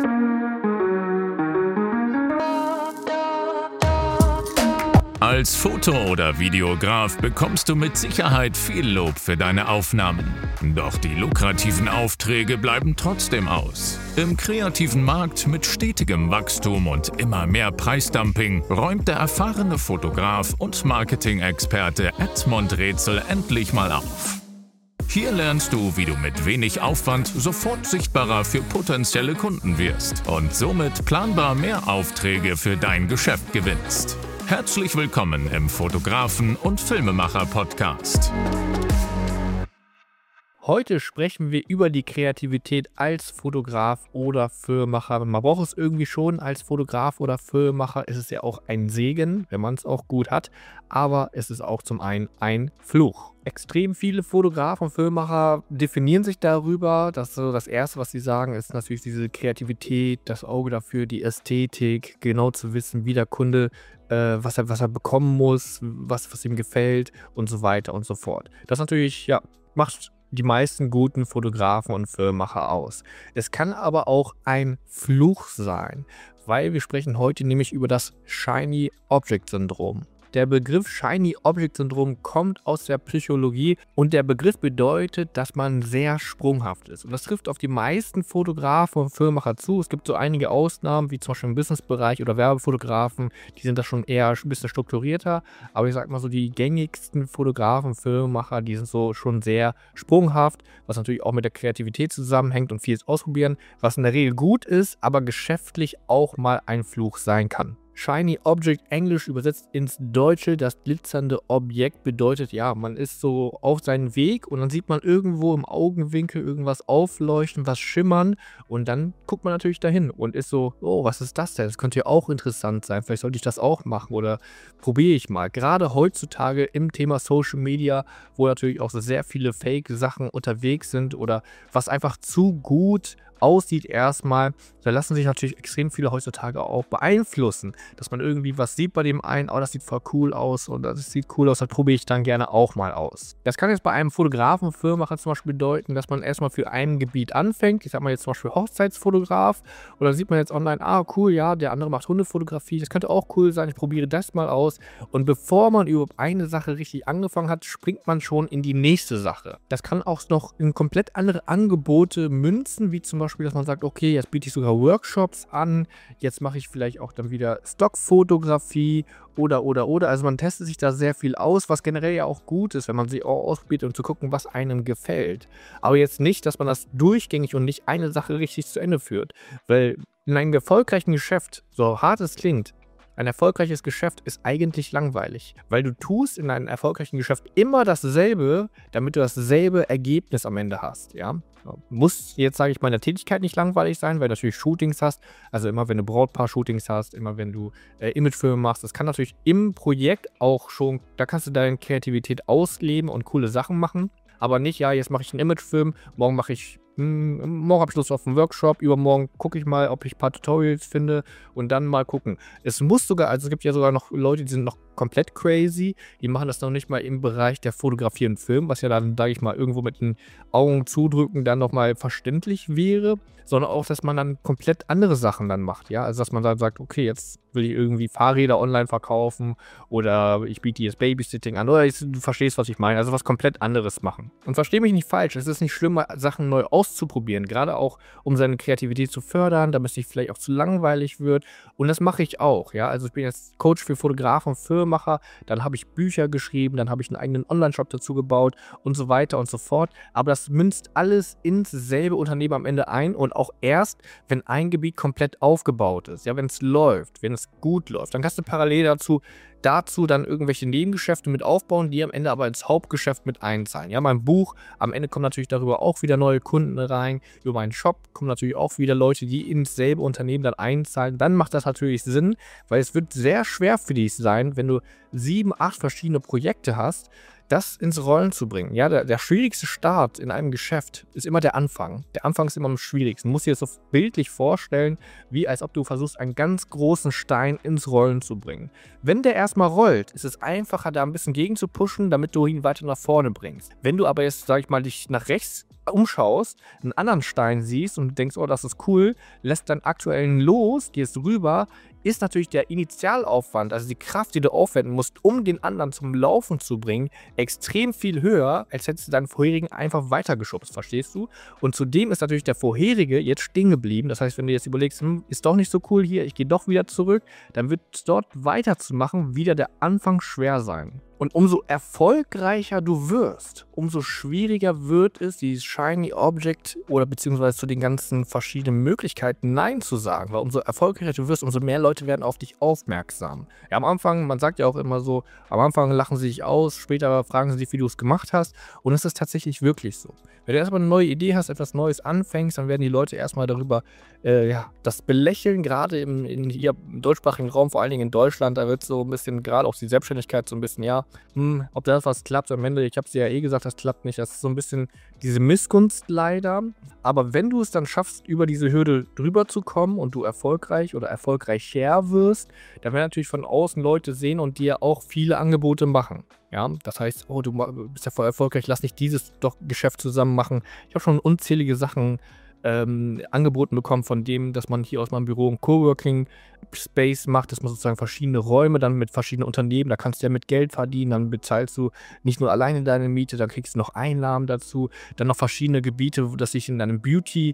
Als Foto- oder Videograf bekommst du mit Sicherheit viel Lob für deine Aufnahmen. Doch die lukrativen Aufträge bleiben trotzdem aus. Im kreativen Markt mit stetigem Wachstum und immer mehr Preisdumping räumt der erfahrene Fotograf und Marketing-Experte Edmund Rätsel endlich mal auf. Hier lernst du, wie du mit wenig Aufwand sofort sichtbarer für potenzielle Kunden wirst und somit planbar mehr Aufträge für dein Geschäft gewinnst. Herzlich willkommen im Fotografen- und Filmemacher-Podcast. Heute sprechen wir über die Kreativität als Fotograf oder Filmemacher. Man braucht es irgendwie schon als Fotograf oder Filmemacher. Es ist ja auch ein Segen, wenn man es auch gut hat, aber es ist auch zum einen ein Fluch. Extrem viele Fotografen und Filmemacher definieren sich darüber, dass so das Erste, was sie sagen, ist natürlich diese Kreativität, das Auge dafür, die Ästhetik, genau zu wissen, wie der Kunde, was er bekommen muss, was ihm gefällt und so weiter und so fort. Das natürlich, ja, macht die meisten guten Fotografen und Filmemacher aus. Es kann aber auch ein Fluch sein, weil wir sprechen heute nämlich über das Shiny Object Syndrom. Der Begriff Shiny Object Syndrom kommt aus der Psychologie und der Begriff bedeutet, dass man sehr sprunghaft ist. Und das trifft auf die meisten Fotografen und Filmemacher zu. Es gibt so einige Ausnahmen, wie zum Beispiel im Businessbereich oder Werbefotografen, die sind da schon eher ein bisschen strukturierter. Aber ich sag mal so, die gängigsten Fotografen, Filmemacher, die sind so schon sehr sprunghaft, was natürlich auch mit der Kreativität zusammenhängt und vieles ausprobieren, was in der Regel gut ist, aber geschäftlich auch mal ein Fluch sein kann. Shiny Object, englisch übersetzt ins Deutsche, das glitzernde Objekt, bedeutet, ja, man ist so auf seinem Weg und dann sieht man irgendwo im Augenwinkel irgendwas aufleuchten, was schimmern und dann guckt man natürlich dahin und ist so, oh, was ist das denn? Das könnte ja auch interessant sein, vielleicht sollte ich das auch machen oder probiere ich mal. Gerade heutzutage im Thema Social Media, wo natürlich auch so sehr viele Fake-Sachen unterwegs sind oder was einfach zu gut aussieht erstmal, da lassen sich natürlich extrem viele heutzutage auch beeinflussen, dass man irgendwie was sieht bei dem einen, oh, das sieht voll cool aus und das sieht cool aus, das probiere ich dann gerne auch mal aus. Das kann jetzt bei einem Fotografen, Filmemacher zum Beispiel bedeuten, dass man erstmal für ein Gebiet anfängt, ich sag mal jetzt zum Beispiel Hochzeitsfotograf und dann sieht man jetzt online, ah cool, ja, der andere macht Hundefotografie, das könnte auch cool sein, ich probiere das mal aus und bevor man überhaupt eine Sache richtig angefangen hat, springt man schon in die nächste Sache. Das kann auch noch in komplett andere Angebote münzen, wie zum Beispiel, dass man sagt, okay, jetzt biete ich sogar Workshops an, jetzt mache ich vielleicht auch dann wieder Stockfotografie oder. Also man testet sich da sehr viel aus, was generell ja auch gut ist, wenn man sich auch ausprobiert, um zu gucken, was einem gefällt. Aber jetzt nicht, dass man das durchgängig und nicht eine Sache richtig zu Ende führt. Weil in einem erfolgreichen Geschäft, so hart es klingt, ein erfolgreiches Geschäft ist eigentlich langweilig, weil du tust in einem erfolgreichen Geschäft immer dasselbe, damit du dasselbe Ergebnis am Ende hast, ja. Muss jetzt, sage ich mal, in der Tätigkeit nicht langweilig sein, weil du natürlich Shootings hast, also immer wenn du Brautpaar-Shootings hast, immer wenn du Imagefilme machst, das kann natürlich im Projekt auch schon, da kannst du deine Kreativität ausleben und coole Sachen machen, aber nicht, ja, jetzt mache ich einen Imagefilm, morgen habe ich Lust auf einen Workshop, übermorgen gucke ich mal, ob ich ein paar Tutorials finde und dann mal gucken. Es muss sogar, also es gibt ja sogar noch Leute, die sind noch komplett crazy, die machen das noch nicht mal im Bereich der Fotografie und Film, was ja dann, sage ich mal, irgendwo mit den Augen zudrücken dann nochmal verständlich wäre, sondern auch, dass man dann komplett andere Sachen dann macht, ja, also dass man dann sagt, okay, jetzt will ich irgendwie Fahrräder online verkaufen oder ich biete jetzt Babysitting an oder du verstehst, was ich meine, also was komplett anderes machen. Und verstehe mich nicht falsch, es ist nicht schlimm, Sachen neu auszuprobieren, gerade auch, um seine Kreativität zu fördern, damit es nicht vielleicht auch zu langweilig wird und das mache ich auch, ja, also ich bin jetzt Coach für Fotografen und Filmemacher, dann habe ich Bücher geschrieben, dann habe ich einen eigenen Online-Shop dazu gebaut und so weiter und so fort, aber das münzt alles ins selbe Unternehmen am Ende ein und auch erst, wenn ein Gebiet komplett aufgebaut ist, ja, wenn es läuft, wenn es gut läuft, dann kannst du parallel dazu dann irgendwelche Nebengeschäfte mit aufbauen, die am Ende aber ins Hauptgeschäft mit einzahlen. Ja, mein Buch, am Ende kommen natürlich darüber auch wieder neue Kunden rein, über meinen Shop kommen natürlich auch wieder Leute, die ins selbe Unternehmen dann einzahlen. Dann macht das natürlich Sinn, weil es wird sehr schwer für dich sein, wenn du 7, 8 verschiedene Projekte hast, das ins Rollen zu bringen. Ja, der schwierigste Start in einem Geschäft ist immer der Anfang. Der Anfang ist immer am schwierigsten. Du musst dir das so bildlich vorstellen, wie als ob du versuchst, einen ganz großen Stein ins Rollen zu bringen. Wenn der erstmal rollt, ist es einfacher, da ein bisschen gegen zu pushen, damit du ihn weiter nach vorne bringst. Wenn du aber jetzt, sag ich mal, dich nach rechts umschaust, einen anderen Stein siehst und denkst, oh, das ist cool, lässt deinen aktuellen los, gehst rüber, ist natürlich der Initialaufwand, also die Kraft, die du aufwenden musst, um den anderen zum Laufen zu bringen, extrem viel höher, als hättest du deinen vorherigen einfach weitergeschubst, verstehst du? Und zudem ist natürlich der vorherige jetzt stehen geblieben. Das heißt, wenn du jetzt überlegst, ist doch nicht so cool hier, ich gehe doch wieder zurück, dann wird es dort weiterzumachen wieder der Anfang schwer sein. Und umso erfolgreicher du wirst, umso schwieriger wird es, dieses Shiny Object oder beziehungsweise zu den ganzen verschiedenen Möglichkeiten Nein zu sagen. Weil umso erfolgreicher du wirst, umso mehr Leute werden auf dich aufmerksam. Ja, am Anfang, man sagt ja auch immer so, am Anfang lachen sie dich aus, später fragen sie dich, wie du es gemacht hast. Und es ist tatsächlich wirklich so. Wenn du erstmal eine neue Idee hast, etwas Neues anfängst, dann werden die Leute erstmal darüber das belächeln, gerade hier im deutschsprachigen Raum, vor allen Dingen in Deutschland, da wird so ein bisschen, gerade auch die Selbstständigkeit so ein bisschen, ja, ob das was klappt am Ende, ich habe es ja eh gesagt, das klappt nicht, das ist so ein bisschen diese Missgunst leider, aber wenn du es dann schaffst, über diese Hürde drüber zu kommen und du erfolgreich oder erfolgreicher wirst, dann werden natürlich von außen Leute sehen und dir auch viele Angebote machen. Ja, das heißt, oh, du bist ja voll erfolgreich, lass nicht dieses doch Geschäft zusammen machen. Ich habe schon unzählige Sachen angeboten bekommen von dem, dass man hier aus meinem Büro einen Coworking Space macht, dass man sozusagen verschiedene Räume dann mit verschiedenen Unternehmen, da kannst du ja mit Geld verdienen, dann bezahlst du nicht nur alleine deine Miete, dann kriegst du noch Einnahmen dazu, dann noch verschiedene Gebiete, dass ich in deinem Beauty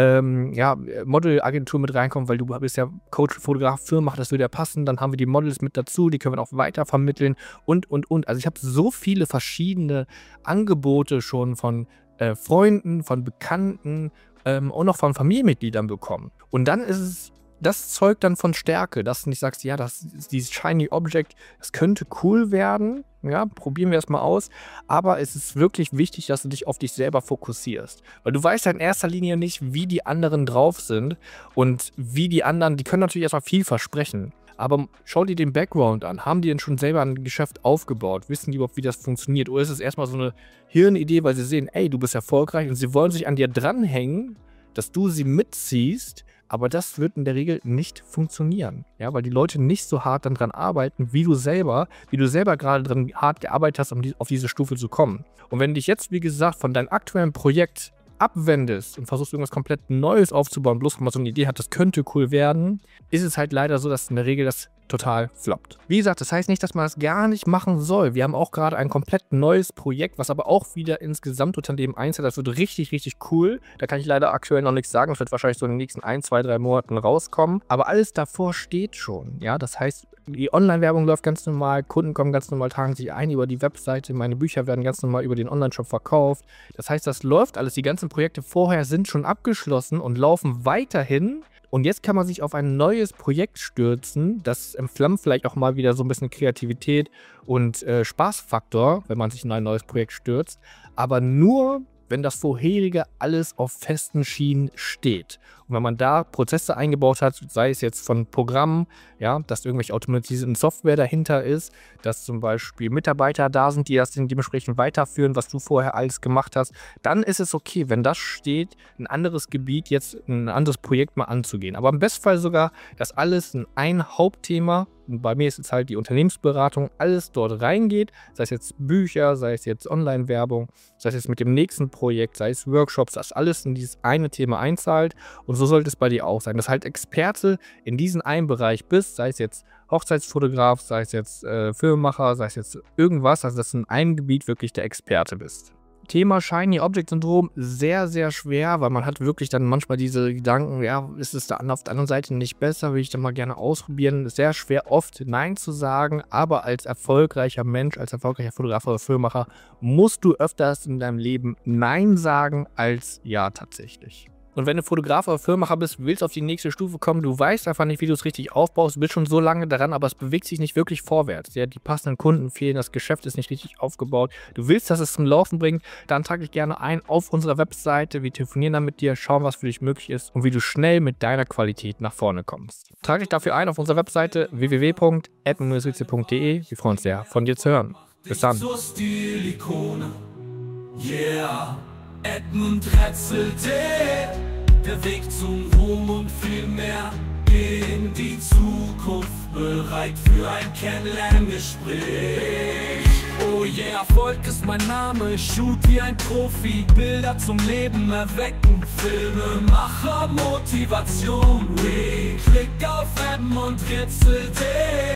Modelagentur mit reinkomme, weil du bist ja Coach, Fotograf, Firma, das würde ja passen, dann haben wir die Models mit dazu, die können wir auch weiter vermitteln und. Also ich habe so viele verschiedene Angebote schon von Freunden, von Bekannten, und noch von Familienmitgliedern bekommen. Und dann ist es, das zeugt dann von Stärke, dass du nicht sagst, ja, das ist dieses Shiny Object, das könnte cool werden, ja, probieren wir es mal aus, aber es ist wirklich wichtig, dass du dich auf dich selber fokussierst, weil du weißt ja in erster Linie nicht, wie die anderen drauf sind und wie die anderen, die können natürlich erstmal viel versprechen, aber schau dir den Background an. Haben die denn schon selber ein Geschäft aufgebaut? Wissen die überhaupt, wie das funktioniert? Oder ist es erstmal so eine Hirnidee, weil sie sehen, ey, du bist erfolgreich und sie wollen sich an dir dranhängen, dass du sie mitziehst, aber das wird in der Regel nicht funktionieren. Ja, weil die Leute nicht so hart dann dran arbeiten, wie du selber gerade dran hart gearbeitet hast, um auf diese Stufe zu kommen. Und wenn du dich jetzt, wie gesagt, von deinem aktuellen Projekt abwendest und versuchst irgendwas komplett Neues aufzubauen, bloß weil man so eine Idee hat, das könnte cool werden, ist es halt leider so, dass in der Regel das total floppt. Wie gesagt, das heißt nicht, dass man das gar nicht machen soll. Wir haben auch gerade ein komplett neues Projekt, was aber auch wieder ins Gesamtunternehmen einzahlt. Das wird richtig, richtig cool. Da kann ich leider aktuell noch nichts sagen. Das wird wahrscheinlich so in den nächsten 1, 2, 3 Monaten rauskommen. Aber alles davor steht schon. Ja, das heißt, die Online-Werbung läuft ganz normal, Kunden kommen ganz normal, tragen sich ein über die Webseite, meine Bücher werden ganz normal über den Online-Shop verkauft. Das heißt, das läuft alles. Die ganzen Projekte vorher sind schon abgeschlossen und laufen weiterhin. Und jetzt kann man sich auf ein neues Projekt stürzen. Das entflammt vielleicht auch mal wieder so ein bisschen Kreativität und Spaßfaktor, wenn man sich in ein neues Projekt stürzt. Aber nur, wenn das vorherige alles auf festen Schienen steht. Und wenn man da Prozesse eingebaut hat, sei es jetzt von Programmen, ja, dass irgendwelche automatisierten Software dahinter ist, dass zum Beispiel Mitarbeiter da sind, die das dementsprechend weiterführen, was du vorher alles gemacht hast, dann ist es okay, wenn das steht, ein anderes Gebiet jetzt, ein anderes Projekt mal anzugehen. Aber im Bestfall sogar, dass alles in ein Hauptthema, bei mir ist es halt die Unternehmensberatung, alles dort reingeht, sei es jetzt Bücher, sei es jetzt Online-Werbung, sei es jetzt mit dem nächsten Projekt, sei es Workshops, dass alles in dieses eine Thema einzahlt und so sollte es bei dir auch sein, dass halt Experte in diesem einen Bereich bist, sei es jetzt Hochzeitsfotograf, sei es jetzt Filmemacher, sei es jetzt irgendwas, also dass du in einem Gebiet wirklich der Experte bist. Thema Shiny Object Syndrom sehr, sehr schwer, weil man hat wirklich dann manchmal diese Gedanken, ja, ist es da auf der anderen Seite nicht besser, will ich dann mal gerne ausprobieren. Sehr schwer oft Nein zu sagen, aber als erfolgreicher Mensch, als erfolgreicher Fotograf oder Filmemacher musst du öfters in deinem Leben Nein sagen als Ja tatsächlich. Und wenn du Fotograf oder Filmemacher bist, willst auf die nächste Stufe kommen, du weißt einfach nicht, wie du es richtig aufbaust, du bist schon so lange daran, aber es bewegt sich nicht wirklich vorwärts. Ja, die passenden Kunden fehlen, das Geschäft ist nicht richtig aufgebaut. Du willst, dass es zum Laufen bringt, dann trag dich gerne ein auf unserer Webseite. Wir telefonieren dann mit dir, schauen, was für dich möglich ist und wie du schnell mit deiner Qualität nach vorne kommst. Trag dich dafür ein auf unserer Webseite www.edmund-rizzi.de. Wir freuen uns sehr, von dir zu hören. Bis dann. Edmund Rizzi, der Weg zum Ruhm und viel mehr in die Zukunft, bereit für ein Kennenlerngespräch. Oh yeah, Erfolg ist mein Name, ich shoot wie ein Profi, Bilder zum Leben erwecken, Filmemacher, Motivation, klick auf M und ritzel